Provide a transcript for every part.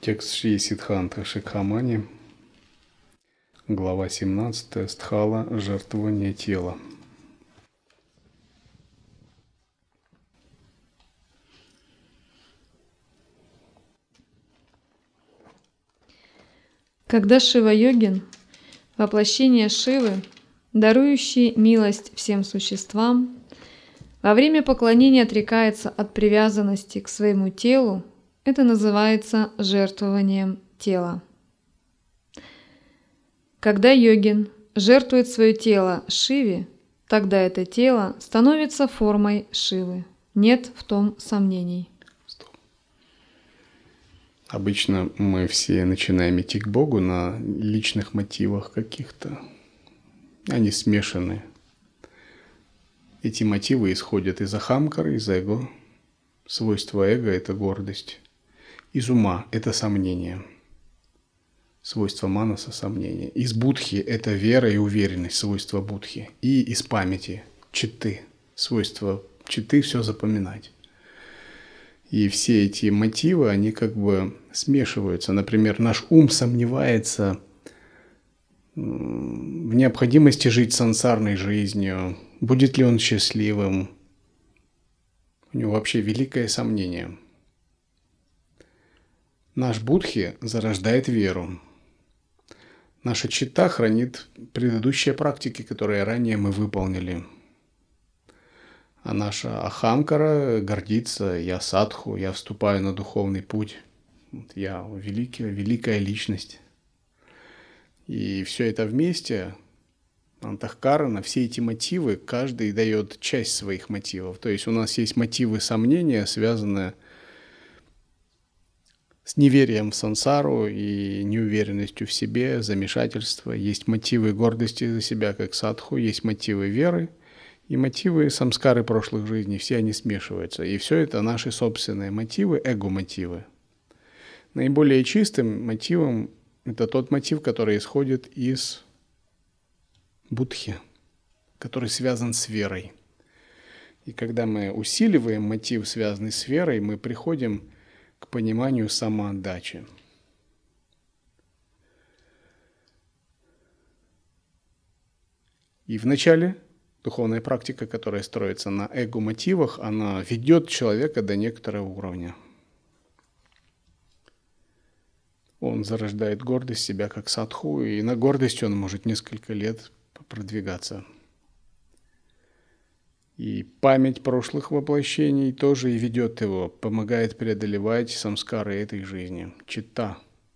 Текст Шри Сиддханта Шикхамани, глава 17, стхала, жертвование тела. Когда Шива-йогин, воплощение Шивы, дарующий милость всем существам, во время поклонения отрекается от привязанности к своему телу, это называется жертвованием тела. Когда йогин жертвует свое тело Шиве, тогда это тело становится формой Шивы. Нет в том сомнений. Обычно мы все начинаем идти к Богу на личных мотивах каких-то. Они смешаны. Эти мотивы исходят из ахамкары, из эго. Свойство эго – это гордость. Из ума – это сомнение. Свойство манаса – сомнение. Из будхи – это вера и уверенность, свойство будхи. И из памяти – читты. Свойство читты – все запоминать. И все эти мотивы, они как бы смешиваются. Например, наш ум сомневается в необходимости жить сансарной жизнью, будет ли он счастливым. У него вообще великое сомнение. Наш будхи зарождает веру. Наша читта хранит предыдущие практики, которые ранее мы выполнили. А наша ахамкара гордится: я садху, я вступаю на духовный путь, я великая личность. И все это вместе, антахкарана, все эти мотивы, каждый дает часть своих мотивов. То есть у нас есть мотивы сомнения, связанные с неверием в сансару и неуверенностью в себе, замешательство. Есть мотивы гордости за себя, как садху, есть мотивы веры. И мотивы самскары прошлых жизней, все они смешиваются. И все это наши собственные мотивы, эго-мотивы. Наиболее чистым мотивом это тот мотив, который исходит из будхи, который связан с верой. И когда мы усиливаем мотив, связанный с верой, мы приходим к пониманию самоотдачи. И вначале духовная практика, которая строится на эго-мотивах, она ведет человека до некоторого уровня. Он зарождает гордость себя как садху, и на гордость он может несколько лет продвигаться. И память прошлых воплощений тоже и ведет его, помогает преодолевать самскары этой жизни, читта.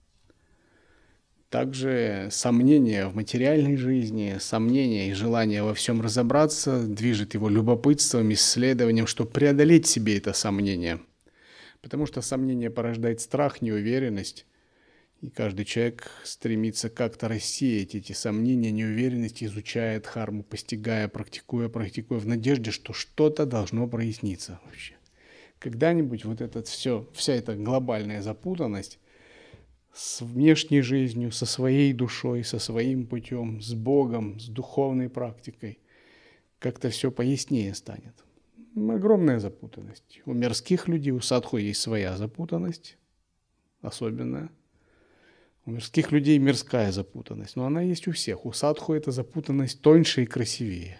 Также сомнения в материальной жизни, сомнения и желание во всем разобраться движет его любопытством, исследованием, чтобы преодолеть себе это сомнение. Потому что сомнение порождает страх, неуверенность, и каждый человек стремится как-то рассеять эти сомнения, неуверенность, изучая дхарму, постигая, практикуя, в надежде, что что-то должно проясниться вообще. Когда-нибудь вот это все, вся эта глобальная запутанность с внешней жизнью, со своей душой, со своим путем, с Богом, с духовной практикой, как-то все пояснее станет. Огромная запутанность. У мирских людей, у садху есть своя запутанность, особенная. У мирских людей мирская запутанность, но она есть у всех. У садху эта запутанность тоньше и красивее.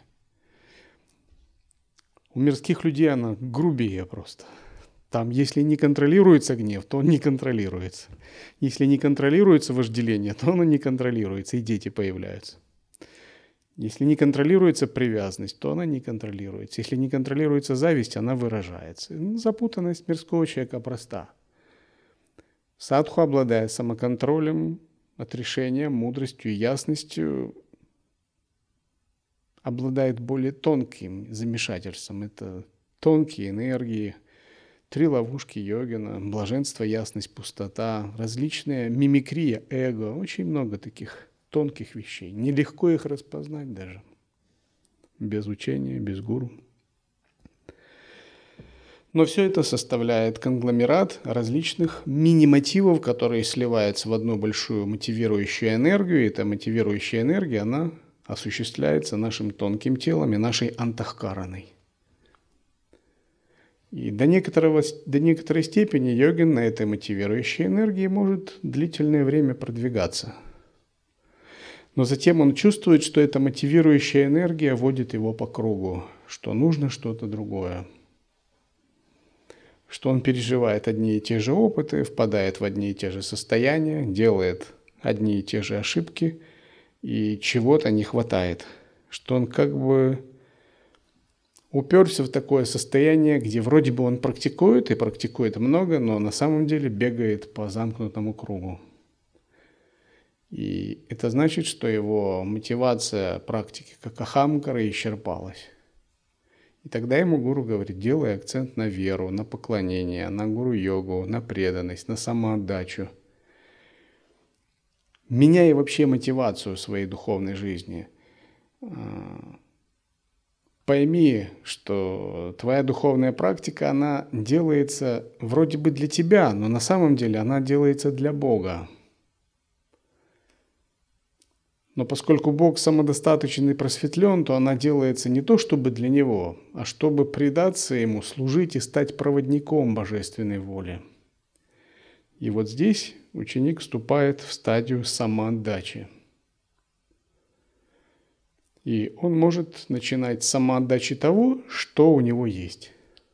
У мирских людей она грубее просто. Там, если не контролируется гнев, то он не контролируется. Если не контролируется вожделение, то оно не контролируется, и дети появляются. Если не контролируется привязанность, то она не контролируется. Если не контролируется зависть, она выражается. Запутанность мирского человека проста. Садху обладает самоконтролем, отрешением, мудростью и ясностью, обладает более тонким замешательством. Это тонкие энергии, 3 ловушки йогина, блаженство, ясность, пустота, различные мимикрия, эго, очень много таких тонких вещей. Нелегко их распознать даже без учения, без гуру. Но все это составляет конгломерат различных мини-мотивов, которые сливаются в одну большую мотивирующую энергию. И эта мотивирующая энергия, она осуществляется нашим тонким телом и нашей антахкараной. И до некоторой степени йогин на этой мотивирующей энергии может длительное время продвигаться. Но затем он чувствует, что эта мотивирующая энергия водит его по кругу, что нужно что-то другое, что он переживает одни и те же опыты, впадает в одни и те же состояния, делает одни и те же ошибки, и чего-то не хватает, что он как бы уперся в такое состояние, где вроде бы он практикует и практикует много, но на самом деле бегает по замкнутому кругу. И это значит, что его мотивация практики как ахамкара исчерпалась. И тогда ему гуру говорит: делай акцент на веру, на поклонение, на гуру-йогу, на преданность, на самоотдачу. Меняй вообще мотивацию своей духовной жизни. Пойми, что твоя духовная практика, она делается вроде бы для тебя, но на самом деле она делается для Бога. Но поскольку Бог самодостаточен и просветлен, то она делается не то чтобы для Него, а чтобы предаться Ему, служить и стать проводником божественной воли. И вот здесь ученик вступает в стадию самоотдачи. И он может начинать с самоотдачи того, что у него есть.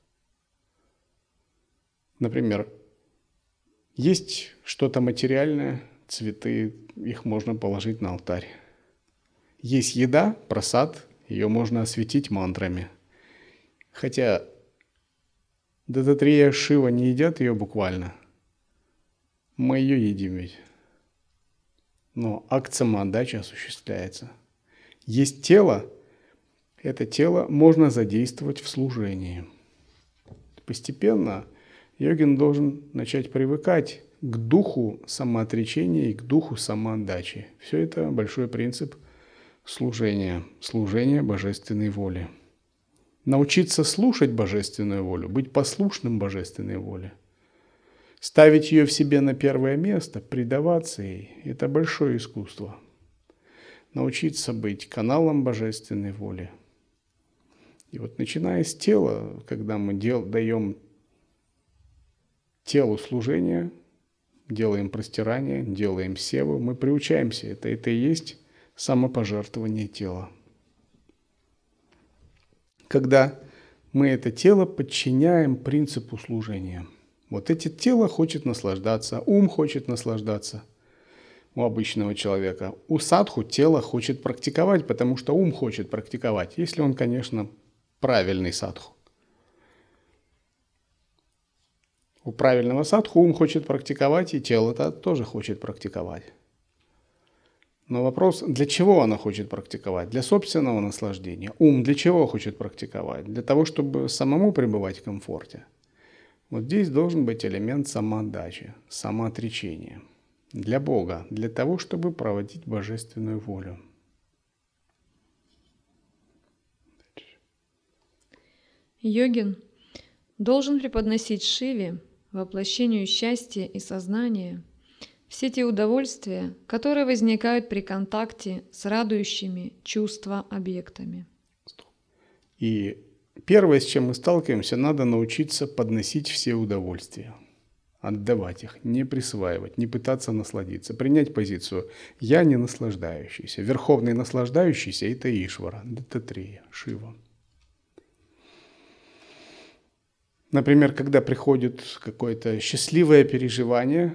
Например, есть что-то материальное, цветы, их можно положить на алтарь. Есть еда, прасад, ее можно осветить мантрами. Хотя Дататрея, Шива не едят ее буквально. Мы ее едим ведь. Но акт самоотдачи осуществляется. Есть тело, это тело можно задействовать в служении. Постепенно йогин должен начать привыкать к духу самоотречения и к духу самоотдачи. Все это большой принцип служения божественной воле. Научиться слушать божественную волю, быть послушным божественной воле, ставить ее в себе на первое место, предаваться ей – это большое искусство. Научиться быть каналом божественной воли. И вот начиная с тела, когда мы даем телу служение, делаем простирание, делаем севу, мы приучаемся. Это и есть самопожертвование тела. Когда мы это тело подчиняем принципу служения. Вот это тело хочет наслаждаться, ум хочет наслаждаться у обычного человека. У садху тело хочет практиковать, потому что ум хочет практиковать, если он, конечно, правильный садху. У правильного садху ум хочет практиковать, и тело-то тоже хочет практиковать. Но вопрос, для чего оно хочет практиковать? Для собственного наслаждения. Ум для чего хочет практиковать? Для того, чтобы самому пребывать в комфорте. Вот здесь должен быть элемент самоотдачи, самоотречения. Для Бога, для того, чтобы проводить божественную волю. Йогин должен преподносить Шиве, воплощению счастья и сознания, все те удовольствия, которые возникают при контакте с радующими чувства объектами. И первое, с чем мы сталкиваемся, надо научиться подносить все удовольствия, отдавать их, не присваивать, не пытаться насладиться, принять позицию «я не наслаждающийся». Верховный наслаждающийся – это Ишвара, Дататрея, Шива. Например, когда приходит какое-то счастливое переживание,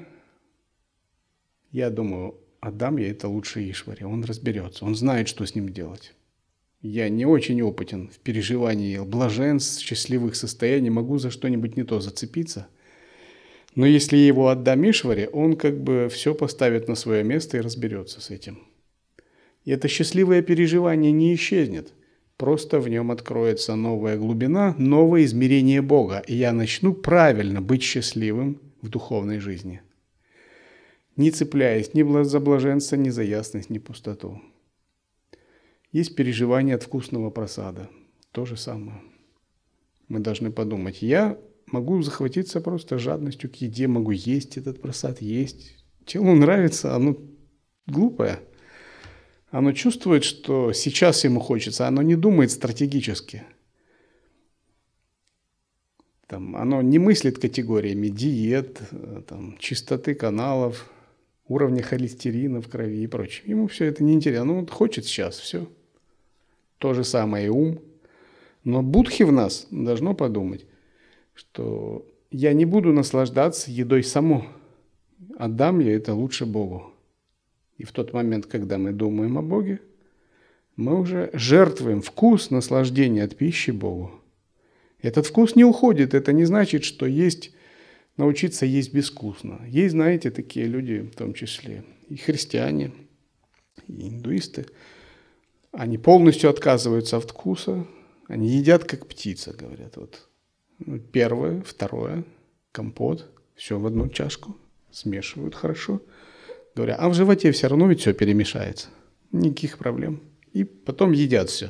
я думаю, отдам я это лучше Ишваре, он разберется, он знает, что с ним делать. Я не очень опытен в переживании блаженств, счастливых состояний, могу за что-нибудь не то зацепиться. Но если я его отдам Ишваре, он как бы все поставит на свое место и разберется с этим. И это счастливое переживание не исчезнет. Просто в нем откроется новая глубина, новое измерение Бога, и я начну правильно быть счастливым в духовной жизни, не цепляясь ни за блаженство, ни за ясность, ни пустоту. Есть переживание от вкусного прасада. То же самое. Мы должны подумать, я могу захватиться просто жадностью к еде, могу есть этот прасад, есть. Телу нравится, оно глупое. Оно чувствует, что сейчас ему хочется, оно не думает стратегически. Оно не мыслит категориями диет, чистоты каналов, уровня холестерина в крови и прочее. Ему все это неинтересно. Оно хочет сейчас все. То же самое и ум. Но будхи в нас должно подумать, что я не буду наслаждаться едой само. Отдам я это лучше Богу. И в тот момент, когда мы думаем о Боге, мы уже жертвуем вкус наслаждения от пищи Богу. Этот вкус не уходит. Это не значит, что научиться есть безвкусно. Есть, знаете, такие люди, в том числе и христиане, и индуисты. Они полностью отказываются от вкуса. Они едят, как птица, говорят. Первое, второе, компот, все в одну чашку, смешивают хорошо. Говорят, а в животе все равно ведь все перемешается. Никаких проблем. И потом едят все.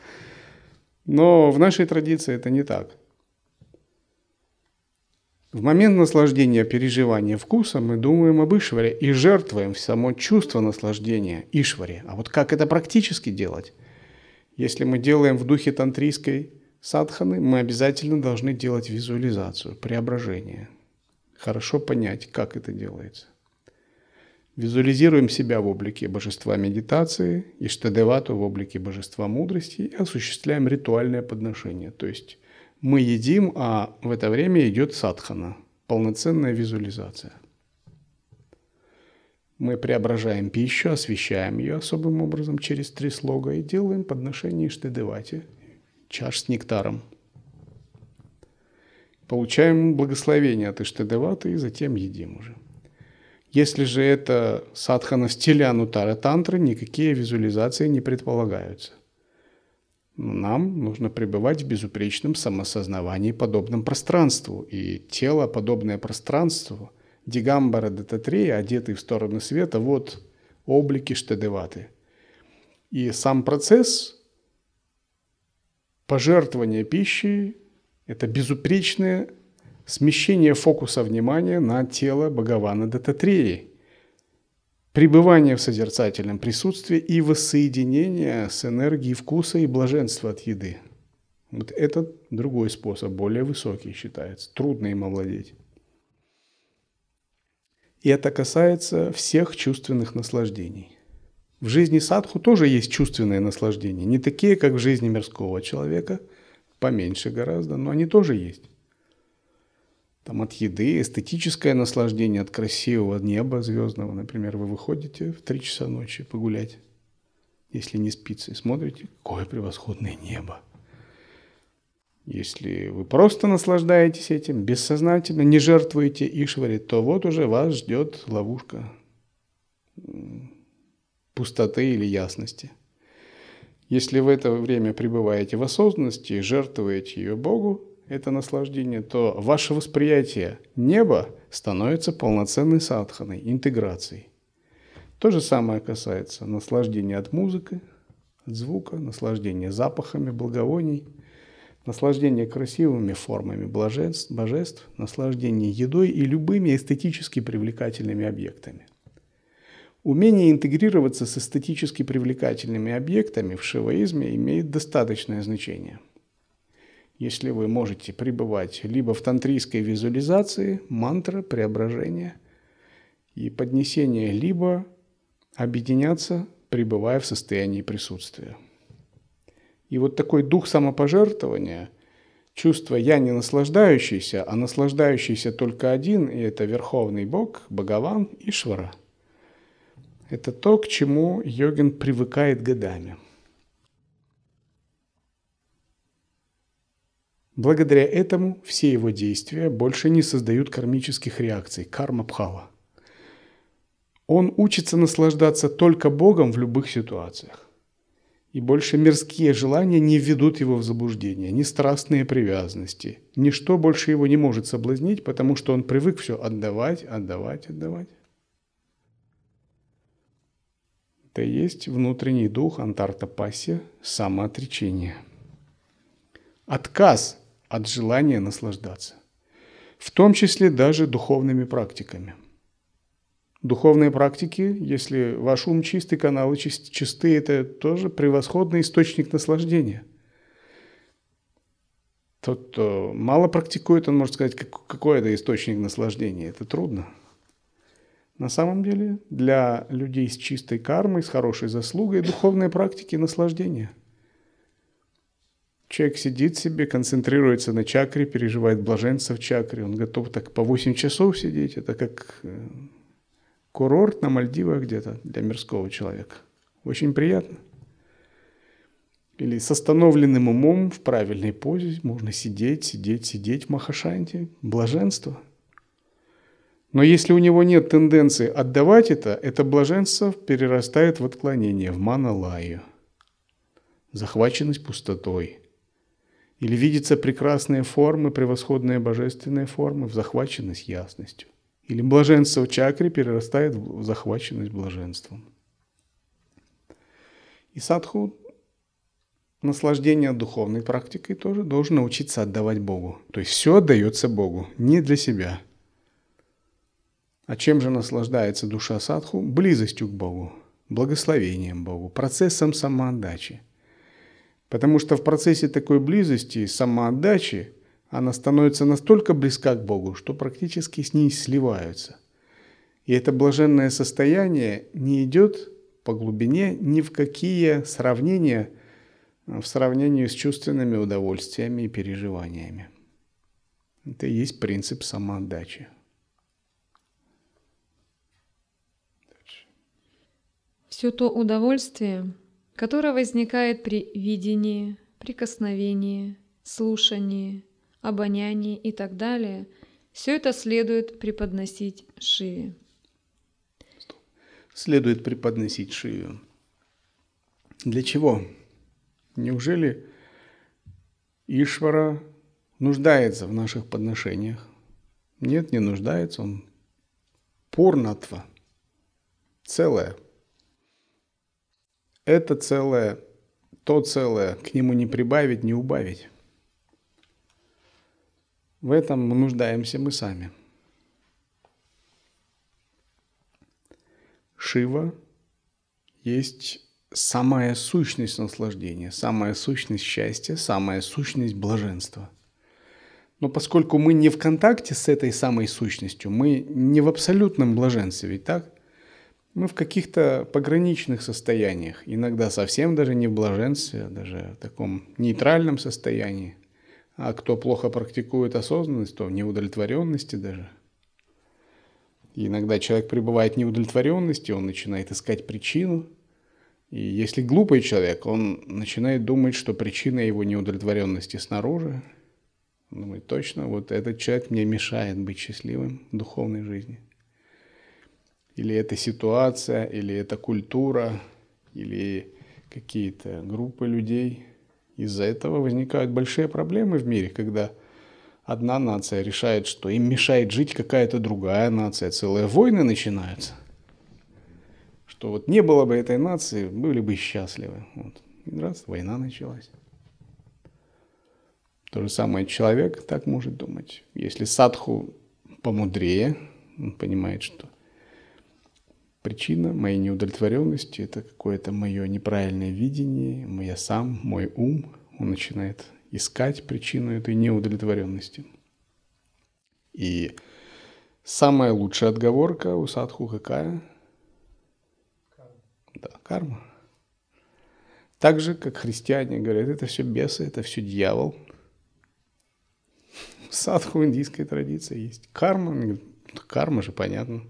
Но в нашей традиции это не так. В момент наслаждения, переживания вкуса мы думаем об Ишваре и жертвуем в само чувство наслаждения Ишваре. А вот как это практически делать? Если мы делаем в духе тантрийской садханы, мы обязательно должны делать визуализацию, преображение. Хорошо понять, как это делается. Визуализируем себя в облике божества медитации, Иштадевату в облике божества мудрости и осуществляем ритуальное подношение. То есть мы едим, а в это время идет садхана, полноценная визуализация. Мы преображаем пищу, освещаем ее особым образом через 3 слога и делаем подношение Иштадевате, чаш с нектаром. Получаем благословение от Иштадеваты и затем едим уже. Если же это садхана в стиле анутара тантры, никакие визуализации не предполагаются. Нам нужно пребывать в безупречном самосознавании, подобном пространству. И тело, подобное пространству, Дигамбара Даттатрея, одетый в сторону света, вот облик Иштадеваты. И сам процесс пожертвования пищей – это безупречное смещение фокуса внимания на тело Бхагавана Даттатреи, пребывание в созерцательном присутствии и воссоединение с энергией вкуса и блаженства от еды. Вот этот другой способ, более высокий считается, трудно им овладеть. И это касается всех чувственных наслаждений. В жизни садху тоже есть чувственные наслаждения, не такие, как в жизни мирского человека, поменьше гораздо, но они тоже есть. От еды, эстетическое наслаждение от красивого неба звездного. Например, вы выходите в 3 часа ночи погулять, если не спится, и смотрите, какое превосходное небо. Если вы просто наслаждаетесь этим, бессознательно, не жертвуете Ишваре, то вот уже вас ждет ловушка пустоты или ясности. Если в это время пребываете в осознанности и жертвуете ее Богу, это наслаждение, то ваше восприятие неба становится полноценной садханой, интеграцией. То же самое касается наслаждения от музыки, от звука, наслаждения запахами, благовоний, наслаждения красивыми формами божеств, наслаждения едой и любыми эстетически привлекательными объектами. Умение интегрироваться с эстетически привлекательными объектами в шиваизме имеет достаточное значение. Если вы можете пребывать либо в тантрийской визуализации, мантра, преображение и поднесение, либо объединяться, пребывая в состоянии присутствия. И вот такой дух самопожертвования, чувство «я не наслаждающийся», а наслаждающийся только один, и это Верховный Бог, Бхагаван, Ишвара. Это то, к чему йогин привыкает годами. Благодаря этому все его действия больше не создают кармических реакций, карма-бхава. Он учится наслаждаться только Богом в любых ситуациях. И больше мирские желания не введут его в заблуждение, ни страстные привязанности. Ничто больше его не может соблазнить, потому что он привык все отдавать. Это и есть внутренний дух антартапасия, самоотречение. Отказ от желания наслаждаться, в том числе даже духовными практиками. Духовные практики, если ваш ум чистый, каналы чисты, это тоже превосходный источник наслаждения. Тот, кто мало практикует, он может сказать, какой это источник наслаждения. Это трудно. На самом деле, для людей с чистой кармой, с хорошей заслугой, духовные практики – наслаждение. Человек сидит себе, концентрируется на чакре, переживает блаженство в чакре. Он готов так по 8 часов сидеть. Это как курорт на Мальдивах где-то для мирского человека. Очень приятно. Или с остановленным умом в правильной позе можно сидеть в махашанте. Блаженство. Но если у него нет тенденции отдавать это блаженство перерастает в отклонение, в маналаю, захваченность пустотой. Или видятся прекрасные формы, превосходные божественные формы, в захваченность ясностью. Или блаженство в чакре перерастает в захваченность блаженством. И садху, наслаждение духовной практикой тоже должен научиться отдавать Богу. То есть все отдается Богу, не для себя. А чем же наслаждается душа садху? Близостью к Богу, благословением Богу, процессом самоотдачи. Потому что в процессе такой близости, самоотдачи, она становится настолько близка к Богу, что практически с ней сливаются. И это блаженное состояние не идет по глубине ни в какие сравнения в сравнении с чувственными удовольствиями и переживаниями. Это и есть принцип самоотдачи. Все то удовольствие, которое возникает при видении, прикосновении, слушании, обонянии и так далее, все это следует преподносить Шиве. Следует преподносить Шиве. Для чего? Неужели Ишвара нуждается в наших подношениях? Нет, не нуждается. Он пурнатва, целое. Это целое, то целое, к нему не прибавить, не убавить. В этом нуждаемся мы сами. Шива есть самая сущность наслаждения, самая сущность счастья, самая сущность блаженства. Но поскольку мы не в контакте с этой самой сущностью, мы не в абсолютном блаженстве, ведь так? Мы в каких-то пограничных состояниях, иногда совсем даже не в блаженстве, даже в таком нейтральном состоянии. А кто плохо практикует осознанность, то в неудовлетворенности даже. И иногда человек пребывает в неудовлетворенности, он начинает искать причину. И если глупый человек, он начинает думать, что причина его неудовлетворенности снаружи. Он думает, точно, вот этот человек мне мешает быть счастливым в духовной жизни. Или это ситуация, или это культура, или какие-то группы людей. Из-за этого возникают большие проблемы в мире, когда одна нация решает, что им мешает жить какая-то другая нация. Целые войны начинаются. Что вот не было бы этой нации, были бы счастливы. Вот. И раз, война началась. То же самое человек так может думать. Если садху помудрее, он понимает, что причина моей неудовлетворенности – это какое-то мое неправильное видение, мой ум. Он начинает искать причину этой неудовлетворенности. И самая лучшая отговорка у садху какая? Да, карма. Так же, как христиане говорят, это все бесы, это все дьявол. В садху индийской традиции есть карма. Карма же понятно.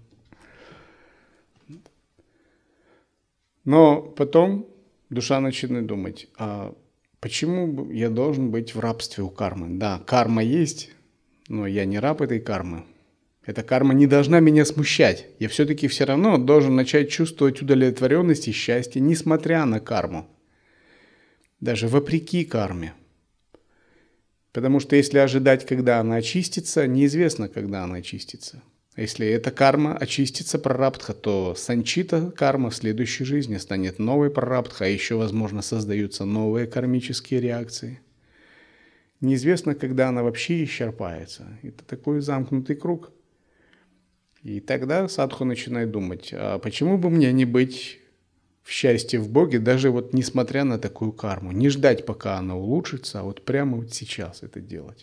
Но потом душа начинает думать, а почему я должен быть в рабстве у кармы? Да, карма есть, но я не раб этой кармы. Эта карма не должна меня смущать. Я все-таки все равно должен начать чувствовать удовлетворенность и счастье, несмотря на карму. Даже вопреки карме. Потому что если ожидать, когда она очистится, неизвестно, когда она очистится. А если эта карма очистится прарабдха, то санчита карма в следующей жизни станет новой прарабдха, а еще, возможно, создаются новые кармические реакции. Неизвестно, когда она вообще исчерпается. Это такой замкнутый круг. И тогда садху начинает думать, а почему бы мне не быть в счастье в Боге, даже вот несмотря на такую карму. Не ждать, пока она улучшится, а вот прямо вот сейчас это делать.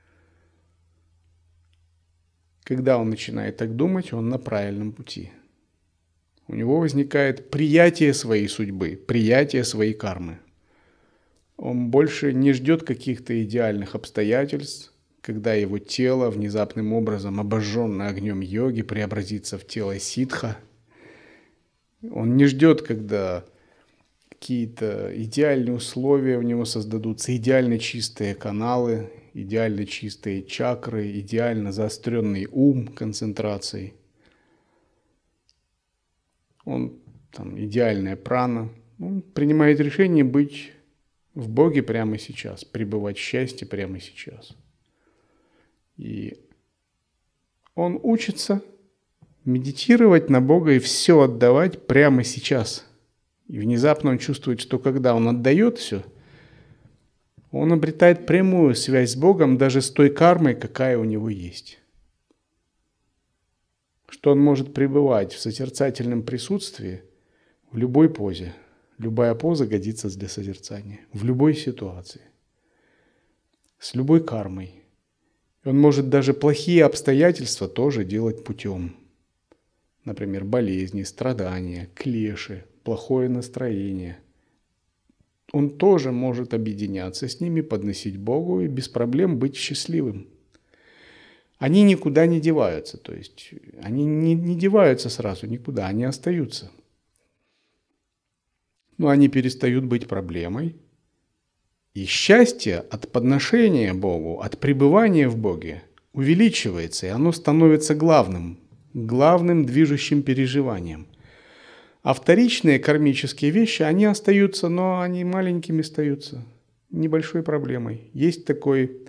Когда он начинает так думать, он на правильном пути. У него возникает приятие своей судьбы, приятие своей кармы. Он больше не ждет каких-то идеальных обстоятельств, когда его тело внезапным образом, обожженное огнем йоги, преобразится в тело ситха. Он не ждет, когда какие-то идеальные условия у него создадутся, идеально чистые каналы, идеально чистые чакры, идеально заостренный ум концентрацией. Он там идеальная прана. Он принимает решение быть в Боге прямо сейчас, пребывать в счастье прямо сейчас. И он учится медитировать на Бога и все отдавать прямо сейчас. И внезапно он чувствует, что когда он отдает все, он обретает прямую связь с Богом даже с той кармой, какая у него есть. Что он может пребывать в созерцательном присутствии в любой позе. Любая поза годится для созерцания. В любой ситуации. С любой кармой. И он может даже плохие обстоятельства тоже делать путем. Например, болезни, страдания, клеши, плохое настроение. Он тоже может объединяться с ними, подносить Богу и без проблем быть счастливым. Они никуда не деваются, то есть они не деваются сразу никуда, они остаются. Но они перестают быть проблемой. И счастье от подношения Богу, от пребывания в Боге увеличивается, и оно становится главным движущим переживанием. А вторичные кармические вещи, они остаются, но они маленькими остаются, небольшой проблемой. Есть такой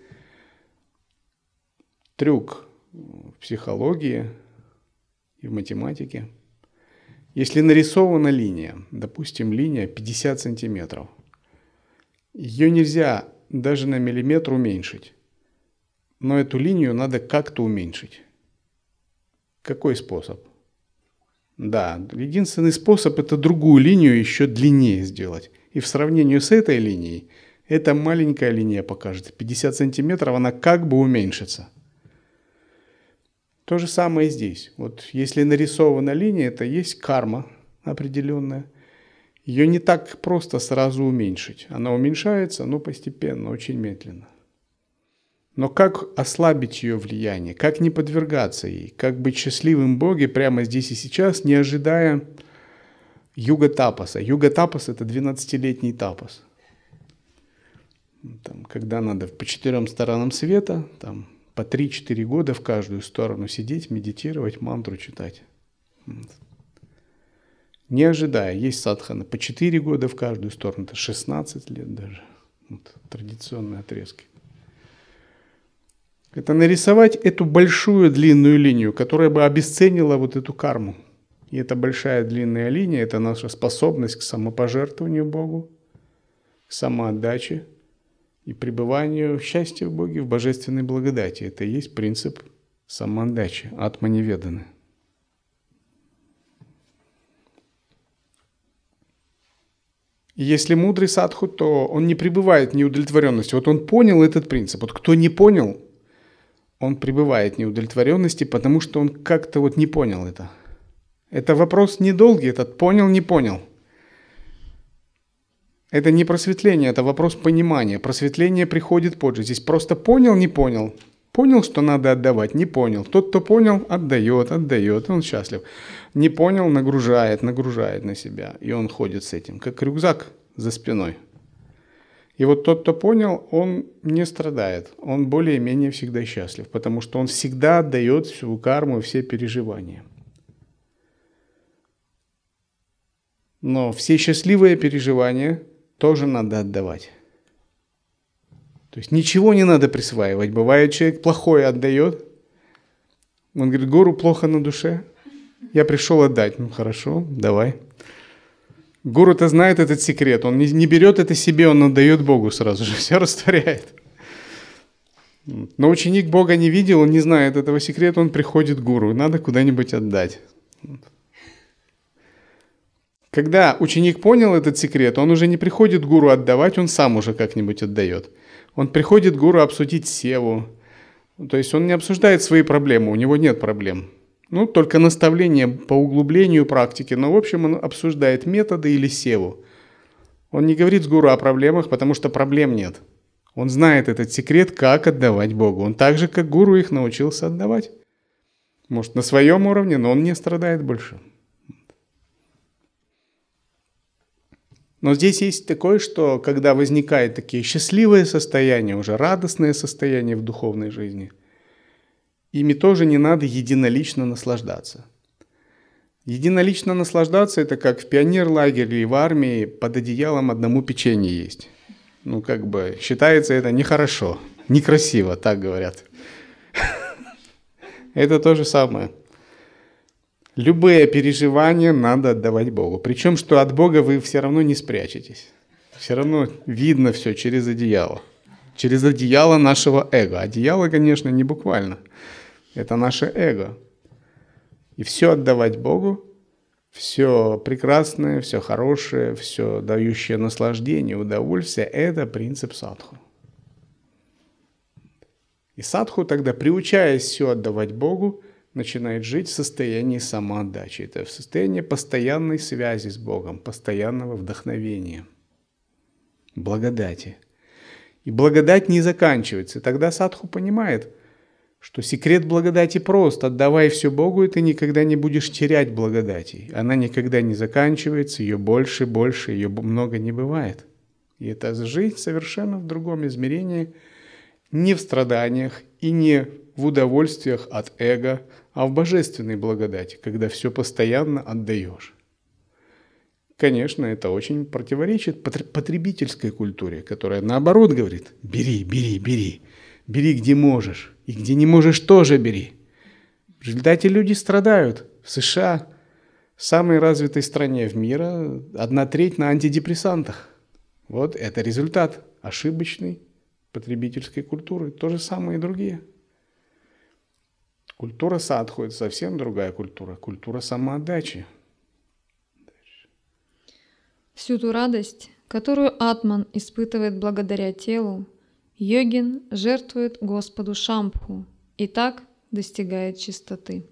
трюк в психологии и в математике. Если нарисована линия, допустим, линия 50 сантиметров, ее нельзя даже на миллиметр уменьшить, но эту линию надо как-то уменьшить. Какой способ? Да, единственный способ – это другую линию еще длиннее сделать. И в сравнении с этой линией, эта маленькая линия покажется. 50 сантиметров, она как бы уменьшится. То же самое здесь. Вот если нарисована линия, это есть карма определенная. Ее не так просто сразу уменьшить. Она уменьшается, но постепенно, очень медленно. Но как ослабить ее влияние, как не подвергаться ей, как быть счастливым в Боге прямо здесь и сейчас, не ожидая юга-тапаса. Юга-тапас – это 12-летний тапас. Там, когда надо по 4 сторонам света, там, по 3-4 года в каждую сторону сидеть, медитировать, мантру читать. Не ожидая. Есть садханы по 4 года в каждую сторону, это 16 лет даже. Вот, традиционные отрезки. Это нарисовать эту большую длинную линию, которая бы обесценила вот эту карму. И эта большая длинная линия – это наша способность к самопожертвованию Богу, к самоотдаче и пребыванию в счастье в Боге, в божественной благодати. Это и есть принцип самоотдачи, атманиведаны. И если мудрый садху, то он не пребывает в неудовлетворенности. Вот он понял этот принцип. Вот кто не понял, он пребывает в неудовлетворенности, потому что он как-то вот не понял это. Это вопрос недолгий, этот понял, не понял. Это не просветление, это вопрос понимания. Просветление приходит позже. Здесь просто понял, не понял. Понял, что надо отдавать, не понял. Тот, кто понял, отдает, он счастлив. Не понял, нагружает на себя. И он ходит с этим, как рюкзак за спиной. И вот тот, кто понял, он не страдает, он более-менее всегда счастлив, потому что он всегда отдает всю карму, все переживания. Но все счастливые переживания тоже надо отдавать. То есть ничего не надо присваивать. Бывает, человек плохое отдает, он говорит, гуру, плохо на душе, я пришел отдать. Ну хорошо, давай. Гуру-то знает этот секрет, он не берет это себе, он отдает Богу сразу же, все растворяет. Но ученик Бога не видел, он не знает этого секрета, он приходит к гуру, надо куда-нибудь отдать. Когда ученик понял этот секрет, он уже не приходит гуру отдавать, он сам уже как-нибудь отдает. Он приходит гуру обсудить севу. То есть он не обсуждает свои проблемы, у него нет проблем. Ну, только наставление по углублению практики, но в общем он обсуждает методы или севу. Он не говорит с гуру о проблемах, потому что проблем нет. Он знает этот секрет, как отдавать Богу. Он так же, как гуру их научился отдавать. Может, на своем уровне, но он не страдает больше. Но здесь есть такое, что когда возникают такие счастливые состояния, уже радостные состояния в духовной жизни, ими тоже не надо единолично наслаждаться. Единолично наслаждаться – это как в пионерлагере или в армии под одеялом одному печенье есть. Ну, как бы считается это нехорошо, некрасиво, так говорят. Это то же самое. Любые переживания надо отдавать Богу. Причем, что от Бога вы все равно не спрячетесь. Все равно видно все через одеяло. Через одеяло нашего эго. Одеяло, конечно, не буквально. Это наше эго. И все отдавать Богу, все прекрасное, все хорошее, все дающее наслаждение, удовольствие – это принцип садху. И садху тогда, приучаясь все отдавать Богу, начинает жить в состоянии самоотдачи. Это в состоянии постоянной связи с Богом, постоянного вдохновения, благодати. И благодать не заканчивается. И тогда садху понимает, что секрет благодати прост. Отдавай все Богу, и ты никогда не будешь терять благодати. Она никогда не заканчивается, ее больше, ее много не бывает. И это жизнь совершенно в другом измерении, не в страданиях и не в удовольствиях от эго, а в божественной благодати, когда все постоянно отдаешь. Конечно, это очень противоречит потребительской культуре, которая наоборот говорит: бери, бери, бери, бери где можешь, и где не можешь тоже бери. В результате люди страдают. В США, самой развитой стране в мире, 1/3 на антидепрессантах. Вот это результат ошибочной потребительской культуры. То же самое и другие. Культура садху – это совсем другая культура. Культура самоотдачи. Всю ту радость, которую атман испытывает благодаря телу, йогин жертвует Господу Шамбху и так достигает чистоты.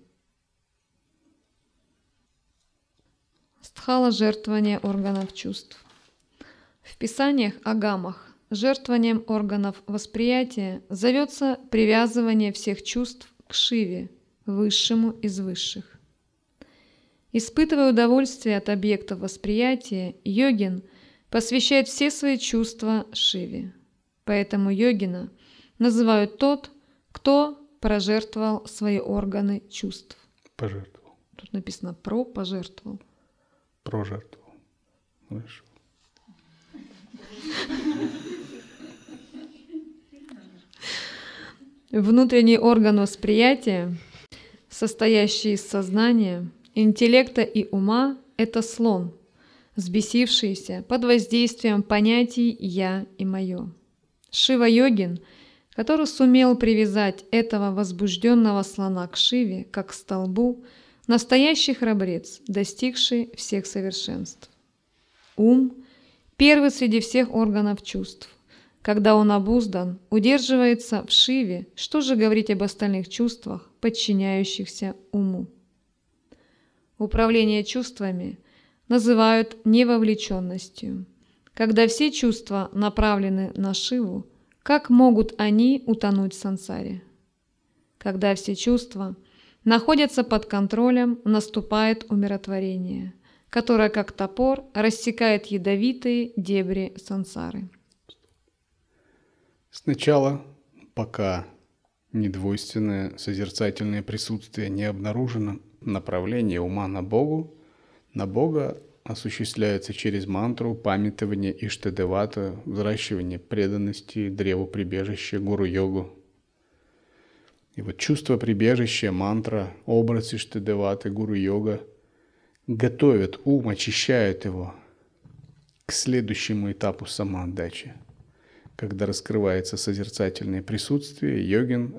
Стхала жертвования органов чувств. В писаниях Агамах жертвованием органов восприятия зовется привязывание всех чувств к Шиве, высшему из высших. Испытывая удовольствие от объектов восприятия, йогин посвящает все свои чувства Шиве. Поэтому йогина называют тот, кто пожертвовал свои органы чувств. Пожертвовал. Тут написано про пожертвовал. Прожертвовал. Хорошо. Внутренний орган восприятия, состоящий из сознания, интеллекта и ума, это слон, взбесившийся под воздействием понятий «я» и «моё». Шива-йогин, который сумел привязать этого возбужденного слона к Шиве, как к столбу, настоящий храбрец, достигший всех совершенств. Ум – первый среди всех органов чувств. Когда он обуздан, удерживается в Шиве, что же говорить об остальных чувствах, подчиняющихся уму? Управление чувствами называют невовлеченностью. Когда все чувства направлены на Шиву, как могут они утонуть в сансаре? Когда все чувства находятся под контролем, наступает умиротворение, которое, как топор, рассекает ядовитые дебри сансары. Сначала, пока недвойственное созерцательное присутствие не обнаружено, направление ума на Бога осуществляется через мантру, памятование Иштадевата, взращивание преданности, древу прибежища, гуру-йогу. И вот чувство прибежища, мантра, образ Иштадеваты, гуру-йога готовят ум, очищают его к следующему этапу самоотдачи. Когда раскрывается созерцательное присутствие, йогин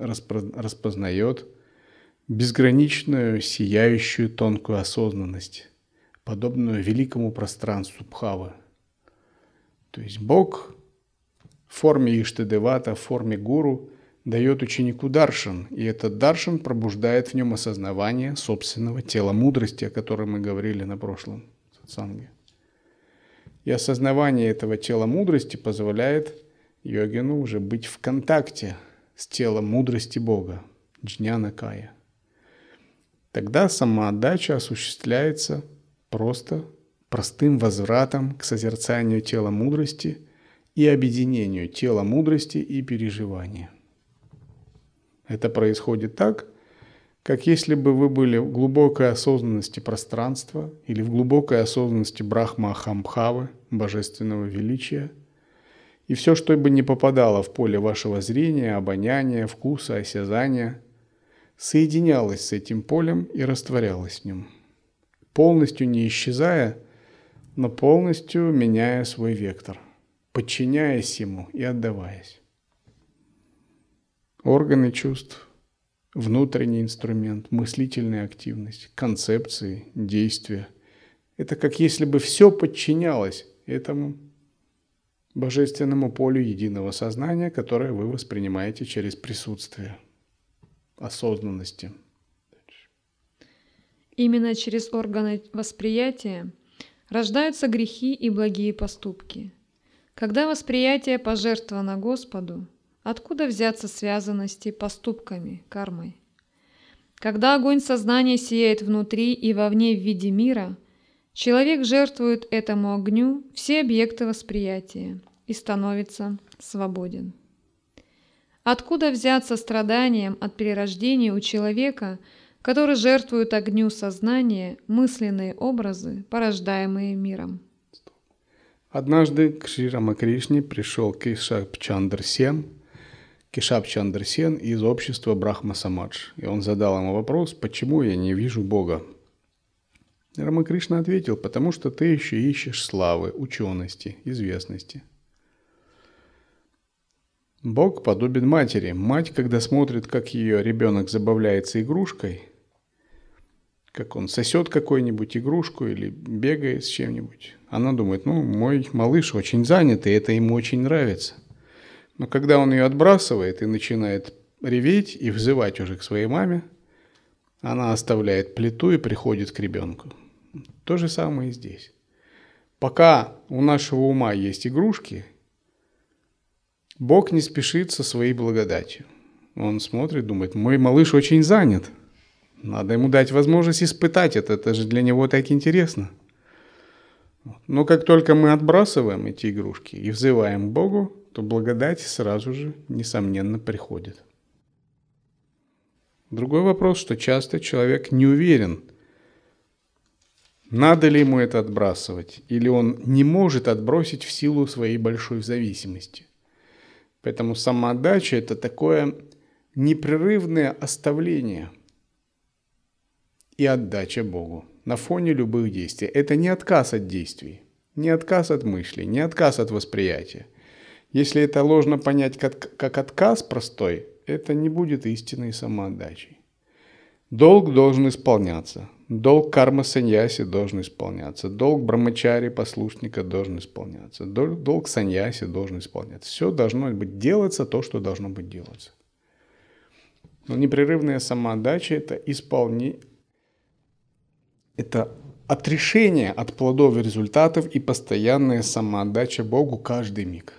распознает безграничную, сияющую, тонкую осознанность, подобную великому пространству Бхавы. То есть Бог в форме Иштадевата, в форме гуру дает ученику даршан, и этот даршан пробуждает в нем осознавание собственного тела мудрости, о котором мы говорили на прошлом сатсанге. И осознавание этого тела мудрости позволяет йогину уже быть в контакте с телом мудрости Бога, джняна кая. Тогда самоотдача осуществляется просто простым возвратом к созерцанию тела мудрости и объединению тела мудрости и переживания. Это происходит так, как если бы вы были в глубокой осознанности пространства или в глубокой осознанности Брахма-Ахамбхавы, божественного величия, и все, что бы не попадало в поле вашего зрения, обоняния, вкуса, осязания, соединялось с этим полем и растворялось в нем, полностью не исчезая, но полностью меняя свой вектор, подчиняясь ему и отдаваясь. Органы чувств, внутренний инструмент, мыслительная активность, концепции, действия – это как если бы все подчинялось этому божественному полю единого сознания, которое вы воспринимаете через присутствие осознанности. Именно через органы восприятия рождаются грехи и благие поступки. Когда восприятие пожертвовано Господу, откуда взяться связанности поступками, кармой? Когда огонь сознания сияет внутри и вовне в виде мира, человек жертвует этому огню все объекты восприятия и становится свободен. Откуда взяться страданиям от перерождения у человека, который жертвует огню сознания мысленные образы, порождаемые миром? Однажды к Шри Рамакришне пришел Кешаб-Чандр Сен из общества Брахма Самадж, и он задал ему вопрос: «Почему я не вижу Бога?» Рамакришна ответил: «Потому что ты еще ищешь славы, учености, известности». Бог подобен матери. Мать, когда смотрит, как ее ребенок забавляется игрушкой, как он сосет какую-нибудь игрушку или бегает с чем-нибудь, она думает: мой малыш очень занят, и это ему очень нравится. Но когда он ее отбрасывает и начинает реветь и взывать уже к своей маме, она оставляет плиту и приходит к ребенку. То же самое и здесь. Пока у нашего ума есть игрушки, Бог не спешит со своей благодатью. Он смотрит, думает: мой малыш очень занят. Надо ему дать возможность испытать это же для него так интересно. Но как только мы отбрасываем эти игрушки и взываем к Богу, то благодать сразу же, несомненно, приходит. Другой вопрос, что часто человек не уверен, надо ли ему это отбрасывать, или он не может отбросить в силу своей большой зависимости. Поэтому самоотдача – это такое непрерывное оставление и отдача Богу на фоне любых действий. Это не отказ от действий, не отказ от мыслей, не отказ от восприятия. Если это ложно понять как отказ простой, это не будет истинной самоотдачей. Долг должен исполняться. Долг карма-саньяси должен исполняться. Долг брамачари, послушника, должен исполняться. Долг саньяси должен исполняться. Все должно быть делаться то, что должно быть делаться. Но непрерывная самоотдача – это это отрешение от плодов и результатов и постоянная самоотдача Богу каждый миг.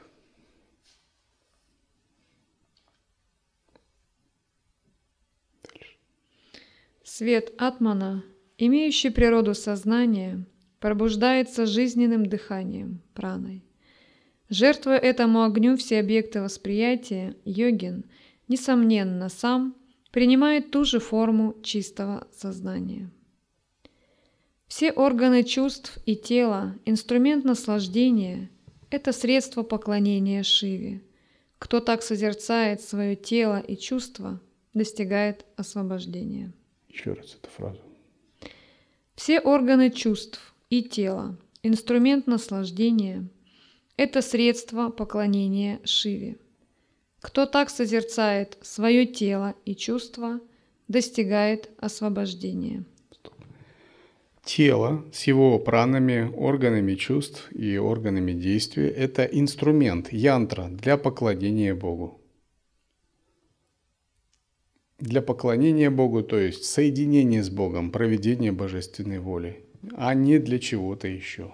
Свет Атмана, имеющий природу сознания, пробуждается жизненным дыханием, праной. Жертвуя этому огню все объекты восприятия, йогин, несомненно, сам принимает ту же форму чистого сознания. Все органы чувств и тела, инструмент наслаждения – это средство поклонения Шиве. Кто так созерцает свое тело и чувства, достигает освобождения. Еще раз эту фразу. Все органы чувств и тела, инструмент наслаждения – это средство поклонения Шиве. Кто так созерцает свое тело и чувства, достигает освобождения. Тело с его пранами, органами чувств и органами действия – это инструмент, янтра для поклонения Богу. Для поклонения Богу, то есть соединение с Богом, проведение божественной воли, а не для чего-то еще.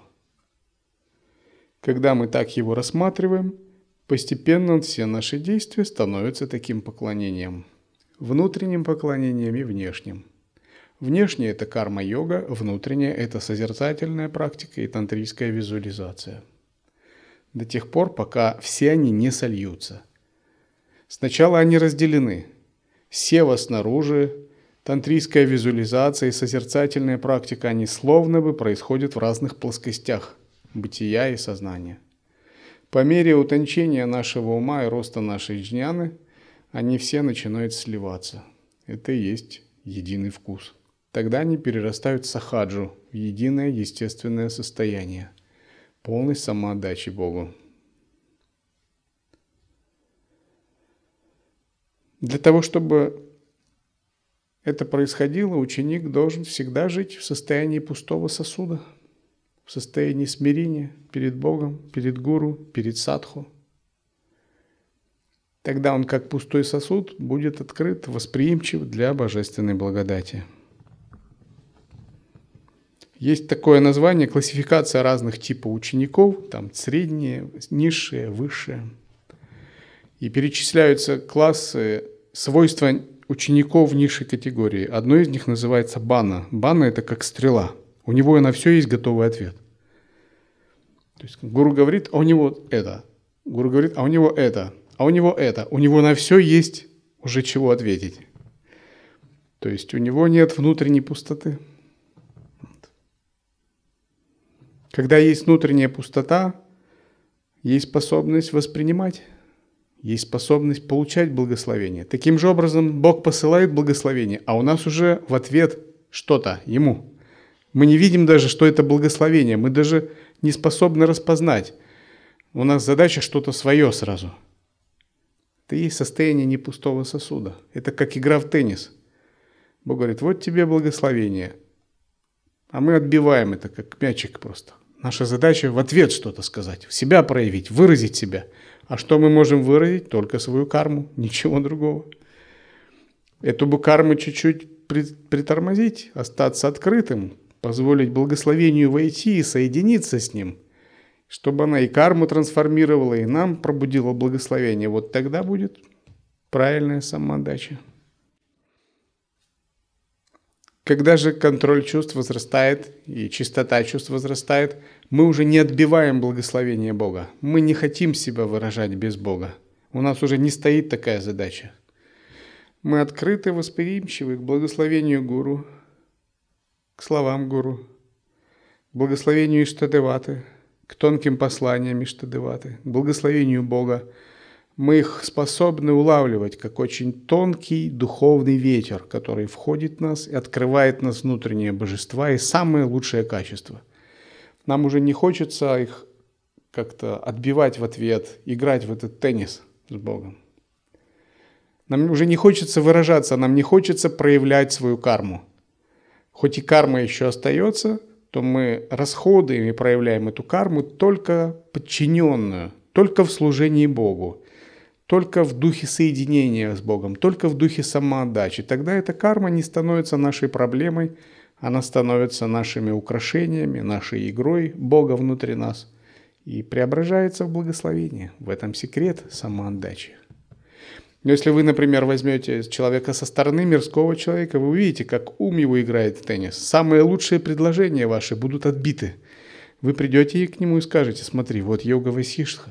Когда мы так его рассматриваем, постепенно все наши действия становятся таким поклонением. Внутренним поклонением и внешним. Внешнее – это карма-йога, внутреннее – это созерцательная практика и тантрийская визуализация. До тех пор, пока все они не сольются. Сначала они разделены. Сева снаружи, тантрийская визуализация и созерцательная практика, они словно бы происходят в разных плоскостях бытия и сознания. По мере утончения нашего ума и роста нашей джняны, они все начинают сливаться. Это и есть единый вкус. Тогда они перерастают в сахаджу, в единое естественное состояние, полной самоотдачи Богу. Для того, чтобы это происходило, ученик должен всегда жить в состоянии пустого сосуда, в состоянии смирения перед Богом, перед гуру, перед садху. Тогда он, как пустой сосуд, будет открыт, восприимчив для божественной благодати. Есть такое название, классификация разных типов учеников, там средние, низшие, высшие. И перечисляются классы, свойства учеников низшей категории. Одно из них называется бана. Бана – это как стрела. У него на все есть готовый ответ. То есть гуру говорит, а у него это. Гуру говорит, а у него это. А у него это. У него на все есть уже чего ответить. То есть у него нет внутренней пустоты. Когда есть внутренняя пустота, есть способность воспринимать. Есть способность получать благословение. Таким же образом Бог посылает благословение, а у нас уже в ответ что-то Ему. Мы не видим даже, что это благословение, мы даже не способны распознать. У нас задача что-то свое сразу. Это и есть состояние не пустого сосуда. Это как игра в теннис. Бог говорит, вот тебе благословение. А мы отбиваем это как мячик просто. Наша задача в ответ что-то сказать, себя проявить, выразить себя. А что мы можем выразить? Только свою карму, ничего другого. Эту бы карму чуть-чуть притормозить, остаться открытым, позволить благословению войти и соединиться с ним, чтобы она и карму трансформировала, и нам пробудила благословение. Вот тогда будет правильная самоотдача. Когда же контроль чувств возрастает и чистота чувств возрастает, мы уже не отбиваем благословение Бога. Мы не хотим себя выражать без Бога. У нас уже не стоит такая задача. Мы открыты, восприимчивы к благословению гуру, к словам гуру, к благословению Иштадеваты, к тонким посланиям Иштадеваты, к благословению Бога. Мы их способны улавливать, как очень тонкий духовный ветер, который входит в нас и открывает нас внутреннее божество и самые лучшие качества. Нам уже не хочется их как-то отбивать в ответ, играть в этот теннис с Богом. Нам уже не хочется выражаться, нам не хочется проявлять свою карму. Хоть и карма еще остается, то мы расходуем и проявляем эту карму только подчиненную, только в служении Богу. Только в духе соединения с Богом, только в духе самоотдачи. Тогда эта карма не становится нашей проблемой, она становится нашими украшениями, нашей игрой Бога внутри нас и преображается в благословение. В этом секрет самоотдачи. Но если вы, например, возьмете человека со стороны мирского человека, вы увидите, как ум его играет в теннис. Самые лучшие предложения ваши будут отбиты. Вы придете к нему и скажете, смотри, вот йога Васиштха,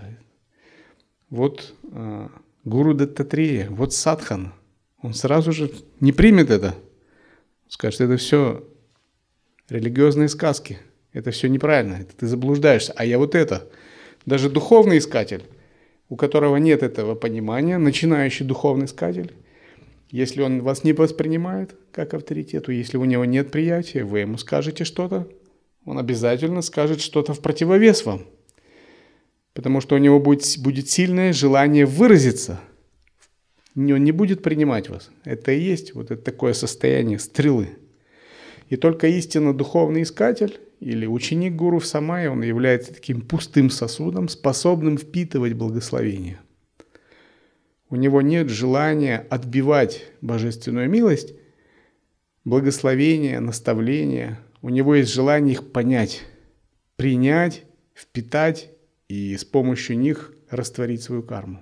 вот гуру Даттатрея, вот Садхан. Он сразу же не примет это. Скажет, это все религиозные сказки. Это все неправильно, это ты заблуждаешься. А я вот это. Даже духовный искатель, у которого нет этого понимания, начинающий духовный искатель, если он вас не воспринимает как авторитету, если у него нет приятия, вы ему скажете что-то, он обязательно скажет что-то в противовес вам. Потому что у него будет сильное желание выразиться. Он не будет принимать вас. Это и есть вот это такое состояние стрелы. И только истинно духовный искатель или ученик гуру в самае, он является таким пустым сосудом, способным впитывать благословение. У него нет желания отбивать божественную милость, благословение, наставление. У него есть желание их понять, принять, впитать и с помощью них растворить свою карму.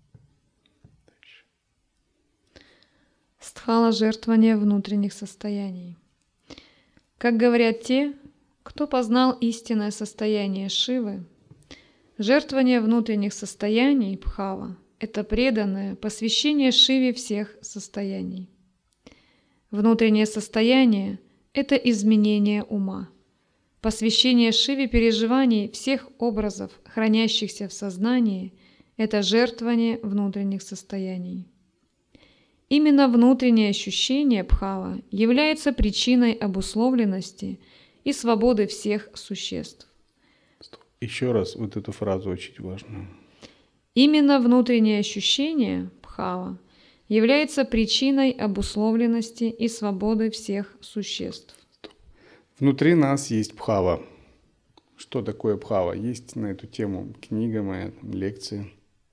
Стхала жертвования внутренних состояний. Как говорят те, кто познал истинное состояние Шивы, жертвование внутренних состояний Бхава – это преданное посвящение Шиве всех состояний. Внутреннее состояние – это изменение ума, посвящение Шиве переживаний всех образов, хранящихся в сознании – это жертвование внутренних состояний. Именно внутреннее ощущение Бхава является причиной обусловленности и свободы всех существ. Еще раз вот эту фразу очень важную. Именно внутреннее ощущение Бхава является причиной обусловленности и свободы всех существ. Внутри нас есть Бхава. Что такое Бхава? Есть на эту тему книга моя, лекции.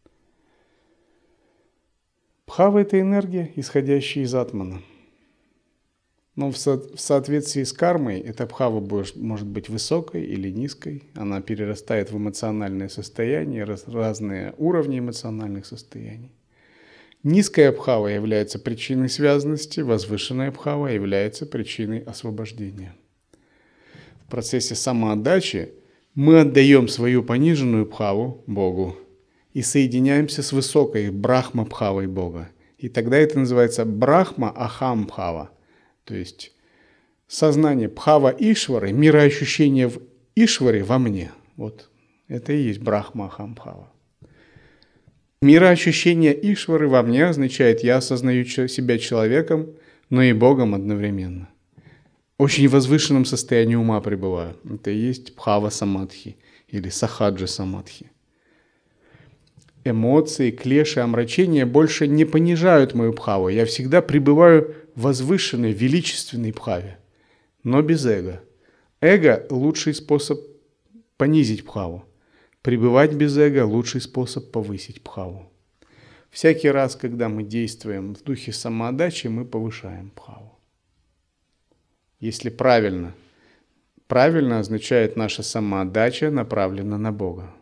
Бхава – это энергия, исходящая из атмана. Но в соответствии с кармой эта бхава может быть высокой или низкой. Она перерастает в эмоциональное состояние, разные уровни эмоциональных состояний. Низкая бхава является причиной связанности, возвышенная бхава является причиной освобождения. В процессе самоотдачи мы отдаем свою пониженную бхаву Богу и соединяемся с высокой брахма-бхавой Бога. И тогда это называется брахма-ахам-бхава. То есть сознание бхава Ишвары, мироощущение в Ишваре во мне. Вот это и есть брахма-ахам-бхава. Мироощущение Ишвары во мне означает, я осознаю себя человеком, но и Богом одновременно. В очень возвышенном состоянии ума пребываю. Это и есть бхава-самадхи или сахаджа-самадхи. Эмоции, клеши, омрачения больше не понижают мою бхаву. Я всегда пребываю в возвышенной, величественной бхаве, но без эго. Эго – лучший способ понизить бхаву. Пребывать без эго – лучший способ повысить бхаву. Всякий раз, когда мы действуем в духе самоотдачи, мы повышаем бхаву. Если правильно, правильно означает наша самоотдача направлена на Бога.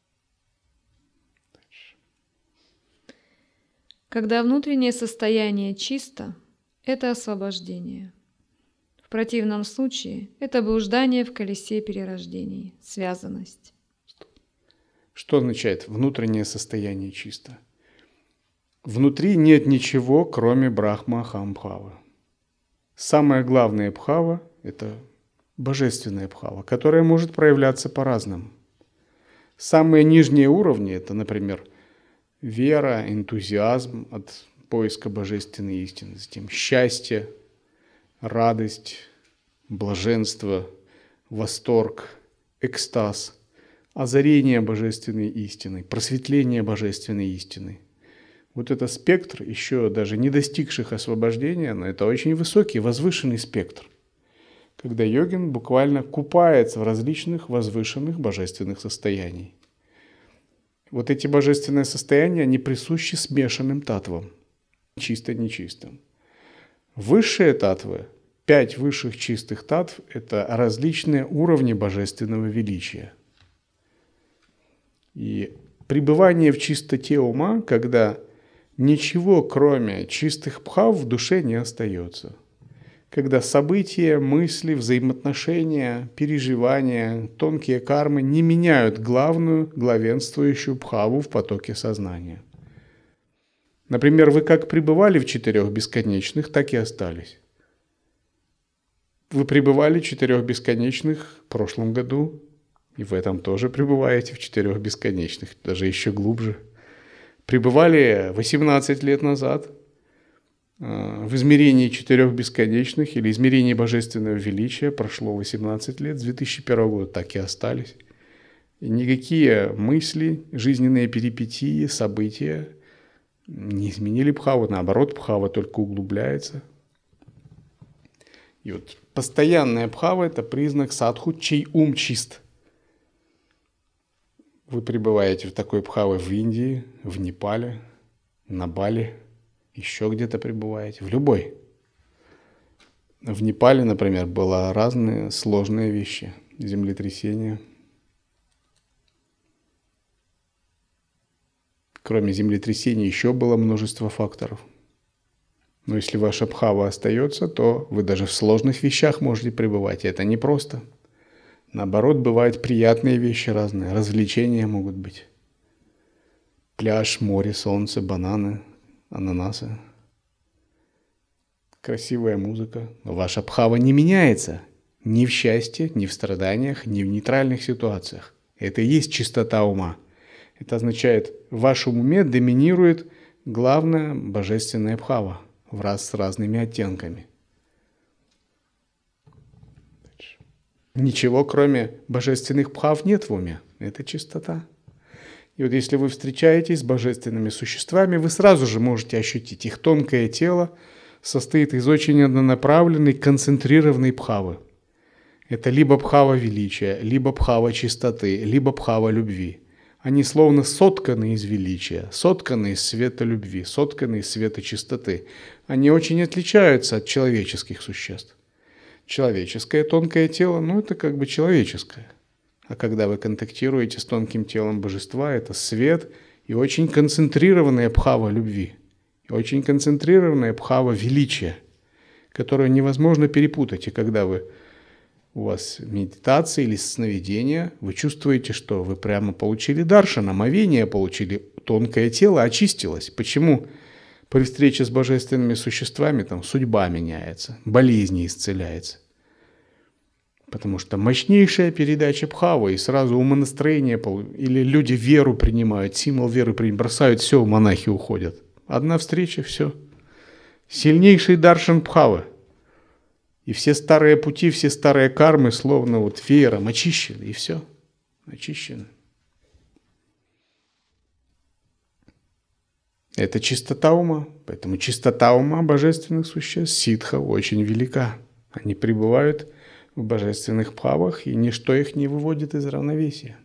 Когда внутреннее состояние чисто, это освобождение. В противном случае это блуждание в колесе перерождений, связанность. Что означает внутреннее состояние чисто? Внутри нет ничего, кроме брахма-ахам-бхавы. Самая главная бхава – это божественная бхава, которая может проявляться по-разному. Самые нижние уровни – это, например, вера, энтузиазм от поиска божественной истины, затем счастье, радость, блаженство, восторг, экстаз, озарение божественной истины, просветление божественной истины. Вот это спектр еще даже не достигших освобождения, но это очень высокий, возвышенный спектр, когда йогин буквально купается в различных возвышенных божественных состояниях. Вот эти божественные состояния, они присущи смешанным татвам, чисто-нечистым. Высшие татвы, 5 высших чистых татв – это различные уровни божественного величия. И пребывание в чистоте ума, когда ничего, кроме чистых бхав, в душе не остается. Когда события, мысли, взаимоотношения, переживания, тонкие кармы не меняют главную, главенствующую бхаву в потоке сознания. Например, вы как пребывали в 4 бесконечных, так и остались. Вы пребывали в 4 бесконечных в прошлом году, и в этом тоже пребываете в 4 бесконечных, даже еще глубже. Пребывали 18 лет назад в измерении 4 бесконечных или измерении божественного величия, прошло 18 лет, с 2001 года так и остались. И никакие мысли, жизненные перипетии, события не изменили бхаву, наоборот, бхава только углубляется. И вот Постоянная бхава – это признак садху, чей ум чист. Вы пребываете в такой бхаве в Индии, в Непале, на Бали, еще где-то пребываете, в любой. В Непале, например, были разные сложные вещи, землетрясения. Кроме землетрясений еще было множество факторов. Но если ваша бхава остается, то вы даже в сложных вещах можете пребывать. И это непросто. Наоборот, бывают приятные вещи разные, развлечения могут быть. Пляж, море, солнце, бананы, ананасы. Красивая музыка. Но ваша бхава не меняется ни в счастье, ни в страданиях, ни в нейтральных ситуациях. Это и есть чистота ума. Это означает, в вашем уме доминирует главная божественная бхава с разными оттенками. Ничего, кроме божественных бхав, нет в уме. Это чистота. И вот если вы встречаетесь с божественными существами, вы сразу же можете ощутить, их тонкое тело состоит из очень однонаправленной, концентрированной бхавы. Это либо бхава величия, либо бхава чистоты, либо бхава любви. Они словно сотканы из величия, сотканы из света любви, сотканы из света чистоты. Они очень отличаются от человеческих существ. Человеческое тонкое тело, это как бы человеческое. А когда вы контактируете с тонким телом божества, это свет и очень концентрированная бхава любви, и очень концентрированная бхава величия, которую невозможно перепутать. И когда у вас медитация или сновидение, вы чувствуете, что вы прямо получили даршан, омовение получили, тонкое тело очистилось. Почему при встрече с божественными существами судьба меняется, болезни исцеляются? Потому что мощнейшая передача бхавы, и сразу умонастроение, или люди веру принимают, символ веры бросают все, монахи уходят. Одна встреча, все. Сильнейший даршан бхавы. И все старые пути, все старые кармы словно веером очищены, и все, очищено. Это чистота ума, поэтому чистота ума божественных существ, ситха, очень велика. Они пребывают в божественных бхавах, и ничто их не выводит из равновесия.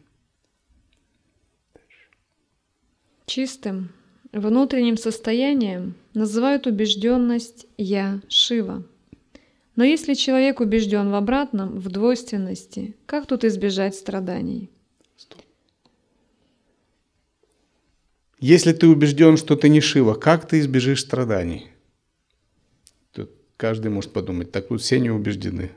Чистым внутренним состоянием называют убежденность «Я Шива». Но если человек убежден в обратном, в двойственности, как тут избежать страданий? Если ты убежден, что ты не Шива, как ты избежишь страданий? Тут каждый может подумать, так тут все не убеждены.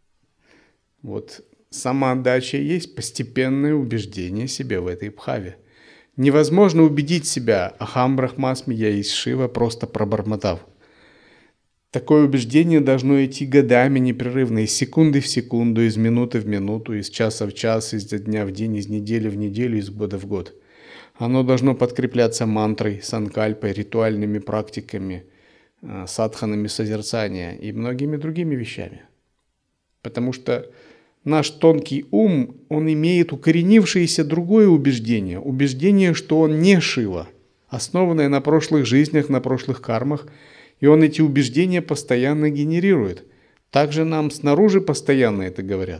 Самоотдача есть постепенное убеждение себя в этой бхаве. Невозможно убедить себя «Ахам брахмасми, я есть Шива», просто пробормотав. Такое убеждение должно идти годами непрерывно, из секунды в секунду, из минуты в минуту, из часа в час, из дня в день, из недели в неделю, из года в год. Оно должно подкрепляться мантрой, санкальпой, ритуальными практиками, садханами созерцания и многими другими вещами. Потому что наш тонкий ум, он имеет укоренившееся другое убеждение. Убеждение, что он не Шива, основанное на прошлых жизнях, на прошлых кармах. И он эти убеждения постоянно генерирует. Также нам снаружи постоянно это говорят.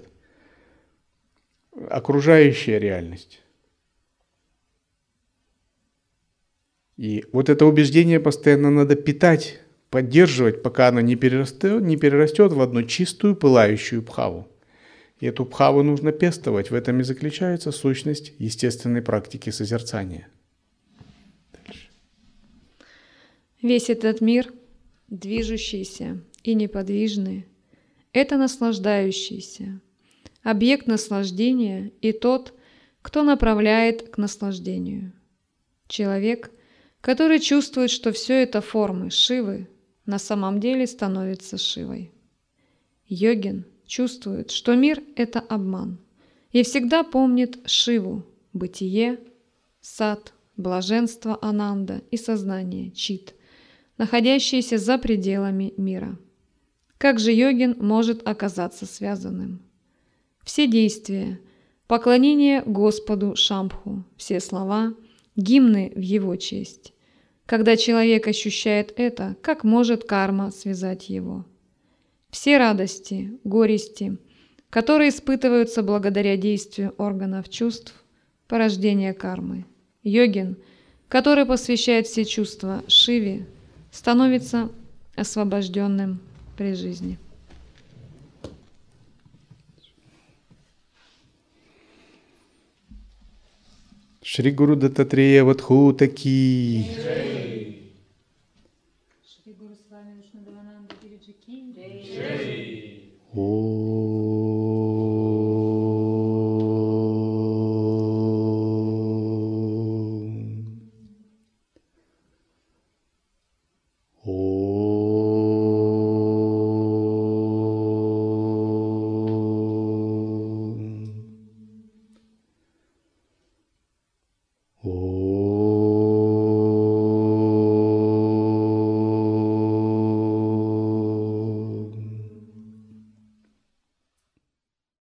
Окружающая реальность. И это убеждение постоянно надо питать, поддерживать, пока оно не перерастет в одну чистую, пылающую бхаву. И эту бхаву нужно пестовать. В этом и заключается сущность естественной практики созерцания. Дальше. Весь этот мир, движущийся и неподвижный, это наслаждающийся, объект наслаждения и тот, кто направляет к наслаждению. Человек, который чувствует, что все это формы Шивы, на самом деле становится Шивой. Йогин чувствует, что мир — это обман, и всегда помнит Шиву, бытие, сад, блаженство Ананда и сознание Чит, находящиеся за пределами мира. Как же йогин может оказаться связанным? Все действия, поклонение Господу Шамбху, все слова, гимны в его честь. Когда человек ощущает это, как может карма связать его? Все радости, горести, которые испытываются благодаря действию органов чувств, порождение кармы. Йогин, который посвящает все чувства Шиве, становится освобожденным при жизни. Шри Гуру Даттатрея Вадхута ки. Шри Гуру Свами Вишнудевананда Гирiji ки. Om